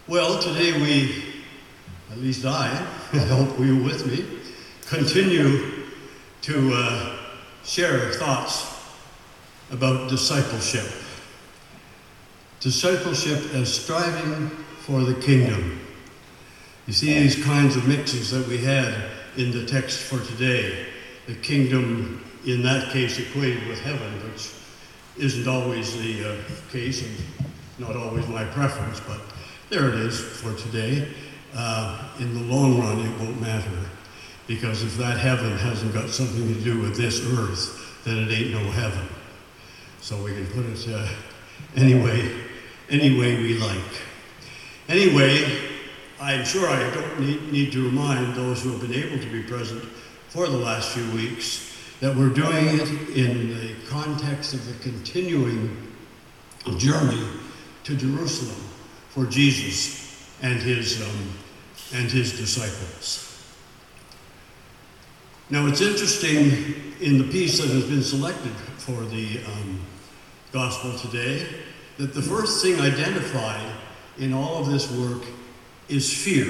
Well, today at least I hope you with me, continue to share thoughts about discipleship. Discipleship as striving for the kingdom. You see these kinds of mixes that we had in the text for today. The kingdom, in that case, equated with heaven, which isn't always the case and not always my preference, but there it is for today. In the long run, it won't matter, because if that heaven hasn't got something to do with this earth, then it ain't no heaven. So we can put it any way we like. Anyway, I'm sure I don't need to remind those who have been able to be present for the last few weeks that we're doing it in the context of the continuing journey to Jerusalem for Jesus and his disciples. Now it's interesting in the piece that has been selected for the gospel today that the first thing identified in all of this work is fear.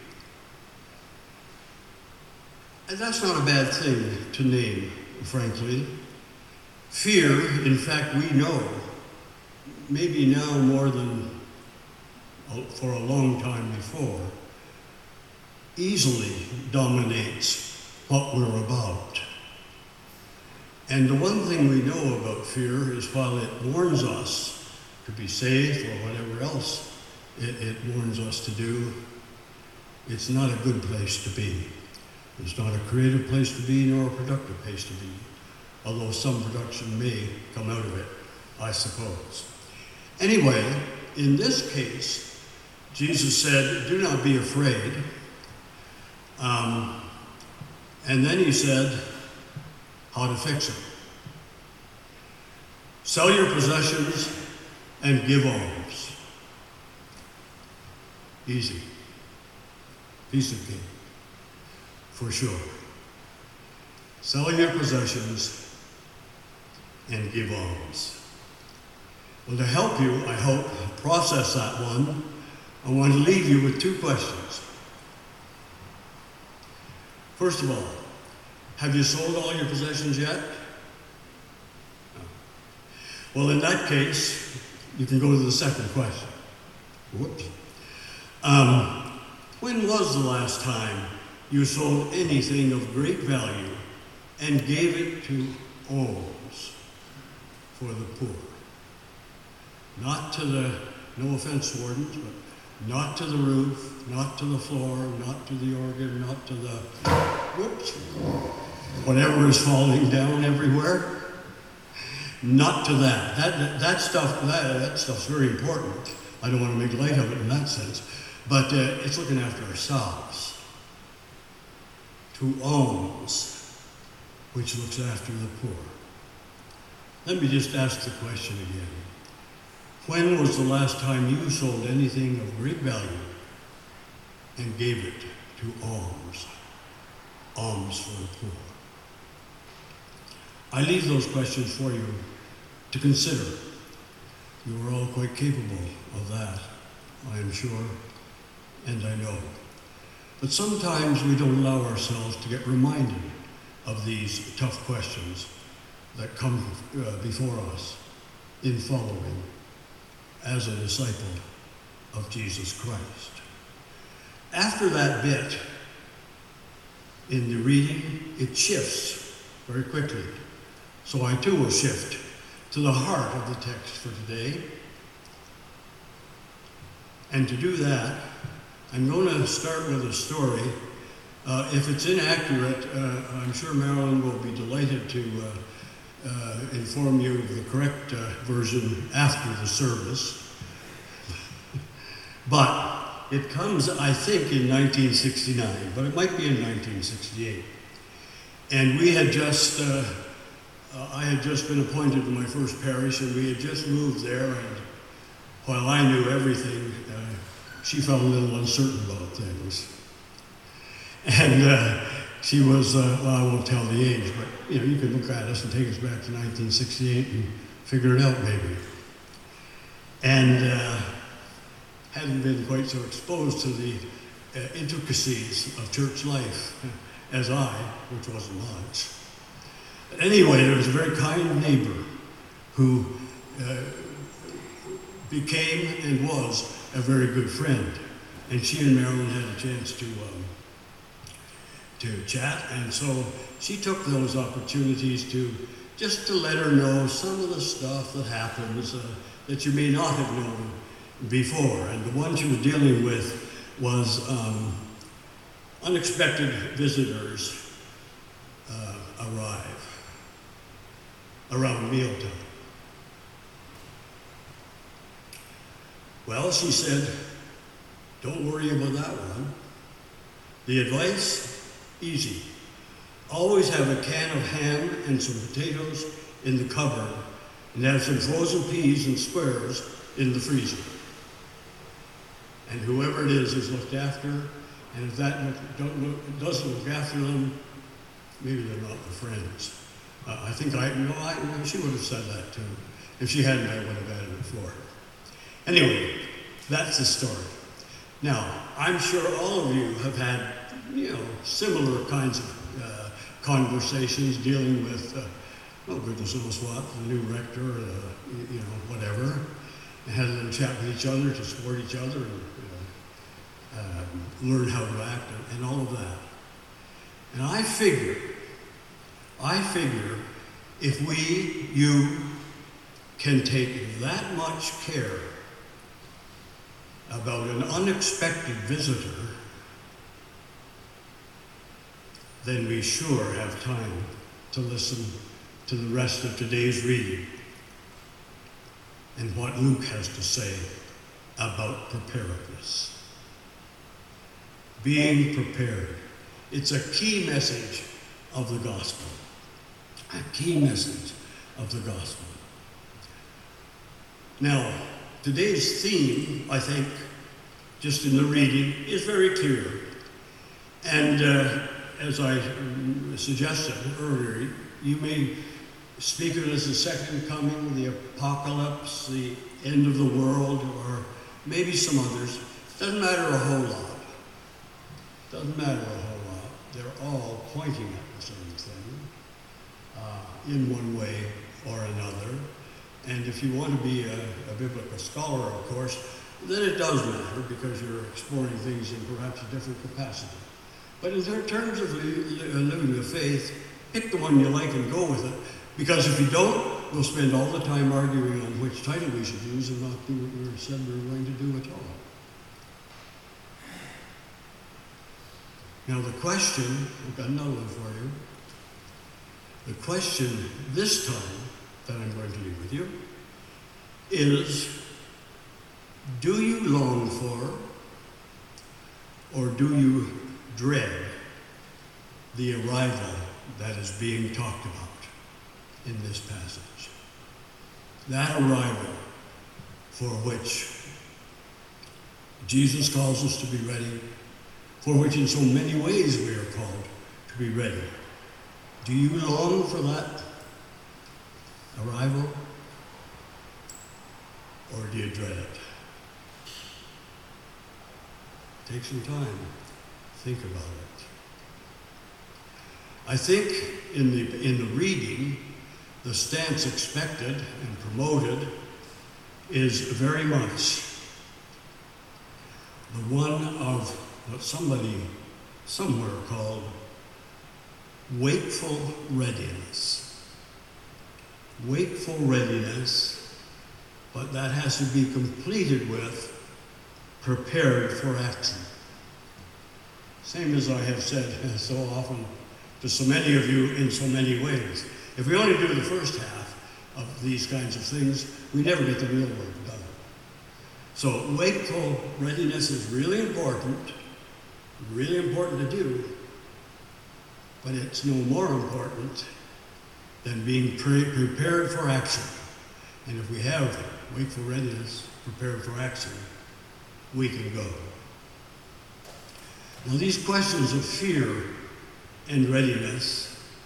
And that's not a bad thing to name, frankly. Fear, in fact, we know, maybe now more than for a long time before, easily dominates what we're about. And the one thing we know about fear is while it warns us to be safe or whatever else it warns us to do, it's not a good place to be. It's not a creative place to be, nor a productive place to be, although some production may come out of it, I suppose. Anyway, in this case, Jesus said, "Do not be afraid." And then he said how to fix it. Sell your possessions and give alms. Easy. Piece of cake. For sure. Sell your possessions and give alms. Well, to help you, I hope, process that one, I want to leave you with two questions. First of all, have you sold all your possessions yet? No. Well, in that case, you can go to the second question. Whoops. When was the last time you sold anything of great value and gave it to alms for the poor? Not to the, no offense, wardens, but not to the roof, not to the floor, not to the organ, not to the, whoops, whatever is falling down everywhere. Not to that. That stuff's very important. I don't want to make light of it in that sense. But it's looking after ourselves. To alms, which looks after the poor. Let me just ask the question again. When was the last time you sold anything of great value and gave it to alms? Alms for the poor. I leave those questions for you to consider. You are all quite capable of that, I am sure, and I know. But sometimes we don't allow ourselves to get reminded of these tough questions that come before us in following as a disciple of Jesus Christ. After that bit in the reading, it shifts very quickly. So I too will shift to the heart of the text for today. And to do that, I'm going to start with a story. If it's inaccurate, I'm sure Marilyn will be delighted to inform you of the correct version after the service. But it comes, I think, in 1969, but it might be in 1968. And we had just, I had just been appointed to my first parish, and we had just moved there, and while I knew everything, she felt a little uncertain about things. And she was, well, I won't tell the age, but you can look at us and take us back to 1968 and figure it out maybe. And hadn't been quite so exposed to the intricacies of church life as I, which wasn't much. But anyway, there was a very kind neighbor who became and was a very good friend. And she and Marilyn had a chance to chat, and so she took those opportunities to let her know some of the stuff that happens that you may not have known before. And the one she was dealing with was unexpected visitors arrive around mealtime. Well, she said, don't worry about that one. The advice, easy. Always have a can of ham and some potatoes in the cupboard, and have some frozen peas and squares in the freezer. And whoever it is looked after, and if that doesn't look after them, maybe they're not the friends. I think she would have said that too. If she hadn't, I would have added it for her. Anyway, that's the story. Now, I'm sure all of you have had, similar kinds of conversations dealing with, goodness knows what, the new rector, whatever, and had a little chat with each other to support each other and learn how to act and all of that. And I figure, if you can take that much care about an unexpected visitor, then we sure have time to listen to the rest of today's reading and what Luke has to say about preparedness. Being prepared. It's a key message of the gospel. A key message of the gospel. Now, today's theme, I think, just in the reading, is very clear. And as I suggested earlier, you may speak of it as the second coming, the apocalypse, the end of the world, or maybe some others. Doesn't matter a whole lot. Doesn't matter a whole lot. They're all pointing at the same thing, in one way or another. And if you want to be a biblical scholar, of course, then it does matter because you're exploring things in perhaps a different capacity. But in terms of living the faith, pick the one you like and go with it. Because if you don't, we'll spend all the time arguing on which title we should use and not do what we said we were going to do at all. Now the question, I've got another one for you. The question this time that I'm going to leave with you is, do you long for or do you dread the arrival that is being talked about in this passage? That arrival for which Jesus calls us to be ready, for which in so many ways we are called to be ready. Do you long for that arrival, or do you dread it? Take some time, think about it. I think in the reading, the stance expected and promoted is very much the one of what somebody somewhere called wakeful readiness. Wakeful readiness, but that has to be completed with prepared for action. Same as I have said so often to so many of you in so many ways. If we only do the first half of these kinds of things, we never get the real work done. So wakeful readiness is really important to do, but it's no more important than being prepared for action. And if we have wakeful readiness, prepared for action, we can go. Now these questions of fear and readiness,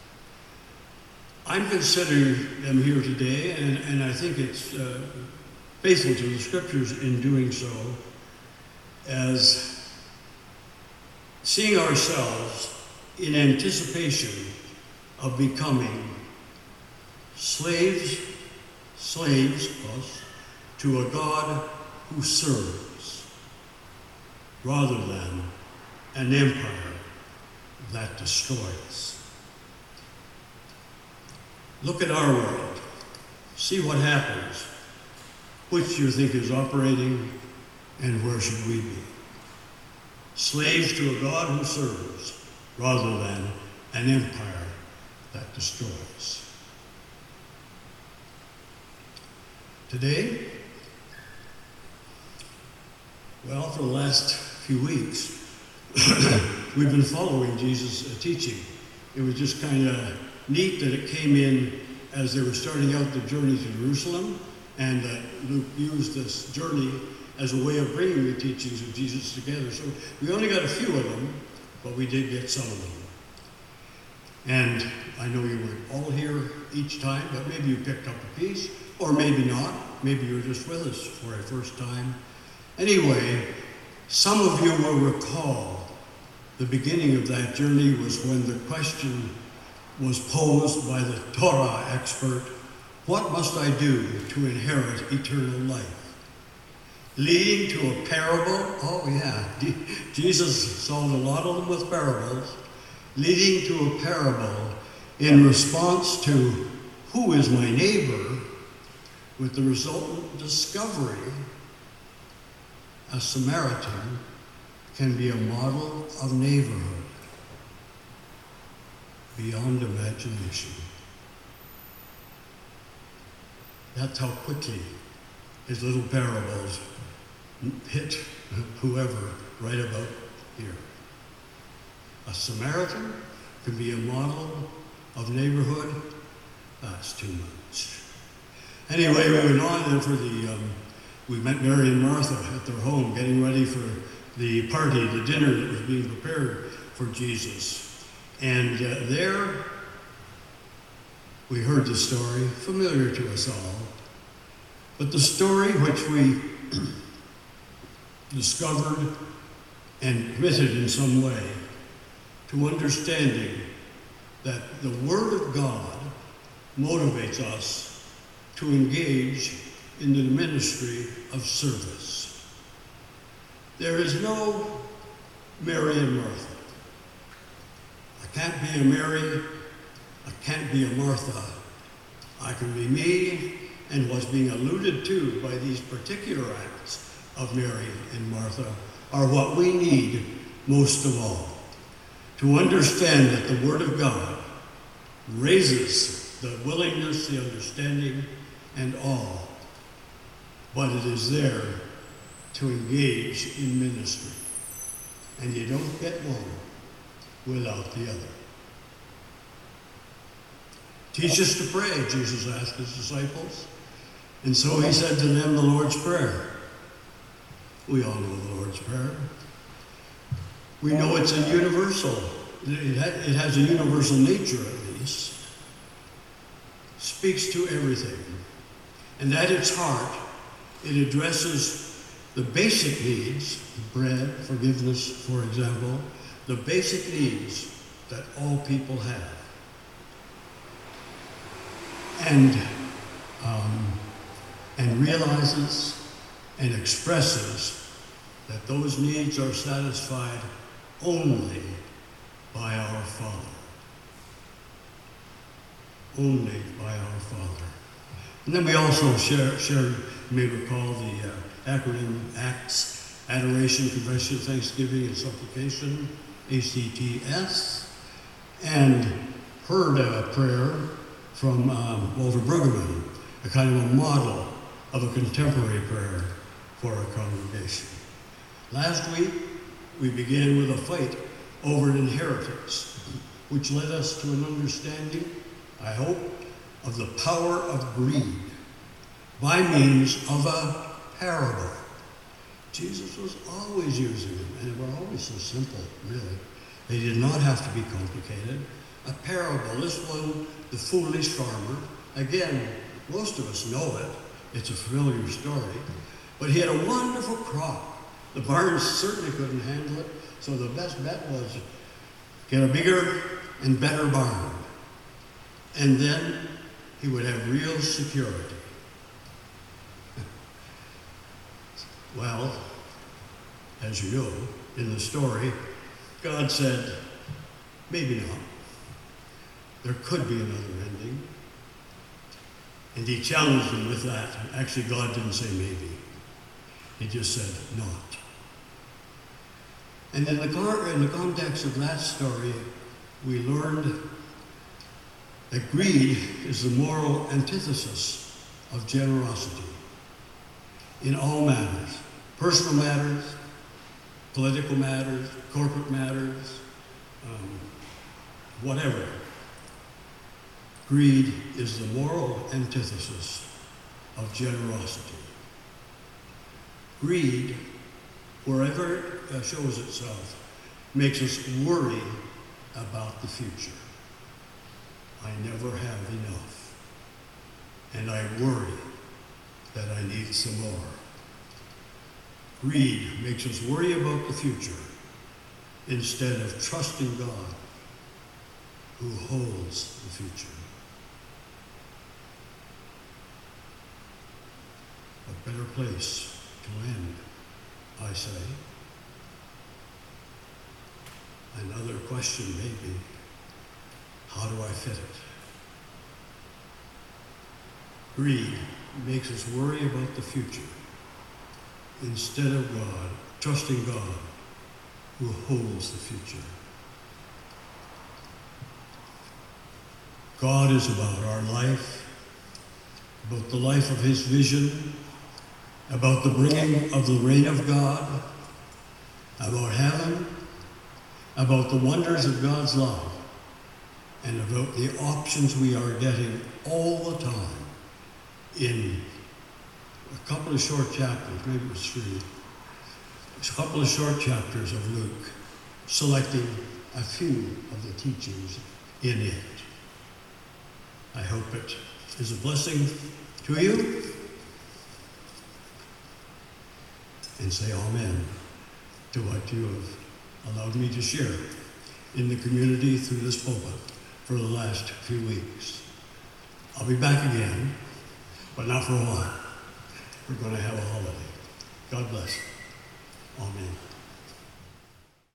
I'm considering them here today, and I think it's faithful to the scriptures in doing so, as seeing ourselves in anticipation of becoming slaves, us, to a God who serves, rather than an empire that destroys. Look at our world. See what happens. Which do you think is operating, and where should we be? Slaves to a God who serves, rather than an empire that destroys. Today, well, for the last few weeks, we've been following Jesus' teaching. It was just kind of neat that it came in as they were starting out the journey to Jerusalem, and Luke used this journey as a way of bringing the teachings of Jesus together. So we only got a few of them, but we did get some of them. And I know you weren't all here each time, but maybe you picked up a piece, or maybe not. Maybe you were just with us for a first time. Anyway, some of you will recall the beginning of that journey was when the question was posed by the Torah expert, what must I do to inherit eternal life? Leading to a parable, oh yeah, Jesus solved a lot of them with parables, leading to a parable in response to who is my neighbor, with the resultant discovery a Samaritan can be a model of neighborhood beyond imagination. That's how quickly his little parables hit whoever right about here. A Samaritan can be a model of neighborhood. That's too much. Anyway, we went on and we met Mary and Martha at their home, getting ready for the party, the dinner that was being prepared for Jesus. And there, we heard the story, familiar to us all. But the story which we discovered and committed in some way to understanding that the Word of God motivates us to engage in the ministry of service. There is no Mary and Martha. I can't be a Mary, I can't be a Martha. I can be me, and what's being alluded to by these particular acts of Mary and Martha are what we need most of all. To understand that the Word of God raises the willingness, the understanding, and all, but it is there to engage in ministry. And you don't get one without the other. Teach us to pray, Jesus asked his disciples. And so he said to them the Lord's Prayer. We all know the Lord's Prayer. We know it's a universal. It has a universal nature, at least. Speaks to everything. And at its heart, it addresses the basic needs, bread, forgiveness, for example, the basic needs that all people have. And realizes and expresses that those needs are satisfied only by our Father. Only by our Father. And then we also shared, you may recall the acronym ACTS, Adoration, Confession, Thanksgiving, and Supplication, ACTS, and heard a prayer from Walter Brueggemann, a kind of a model of a contemporary prayer for our congregation. Last week, we began with a fight over an inheritance, which led us to an understanding, I hope, of the power of greed by means of a parable. Jesus was always using them, and they were always so simple, really. They did not have to be complicated. A parable, this one, the foolish farmer. Again, most of us know it. It's a familiar story. But he had a wonderful crop, The barns certainly couldn't handle it, so the best bet was get a bigger and better barn. And then he would have real security. Well, as you know, in the story, God said, maybe not. There could be another ending. And he challenged him with that. Actually, God didn't say maybe. He just said not. And in the context of that story, we learned that greed is the moral antithesis of generosity in all matters, personal matters, political matters, corporate matters, whatever. Greed is the moral antithesis of generosity. Greed, wherever it shows itself, makes us worry about the future. I never have enough, and I worry that I need some more. Greed makes us worry about the future instead of trusting God, who holds the future. A better place to end, I say. Another question may be, how do I fit it? Greed makes us worry about the future instead of God, trusting God, who holds the future. God is about our life, about the life of his vision, about the bringing of the reign of God, about heaven, about the wonders of God's love, and about the options we are getting all the time in a couple of short chapters, maybe it was 3, a couple of short chapters of Luke, selecting a few of the teachings in it. I hope it is a blessing to you, and say amen to what you have allowed me to share in the community through this pulpit for the last few weeks. I'll be back again, but not for a while. We're going to have a holiday. God bless. Amen.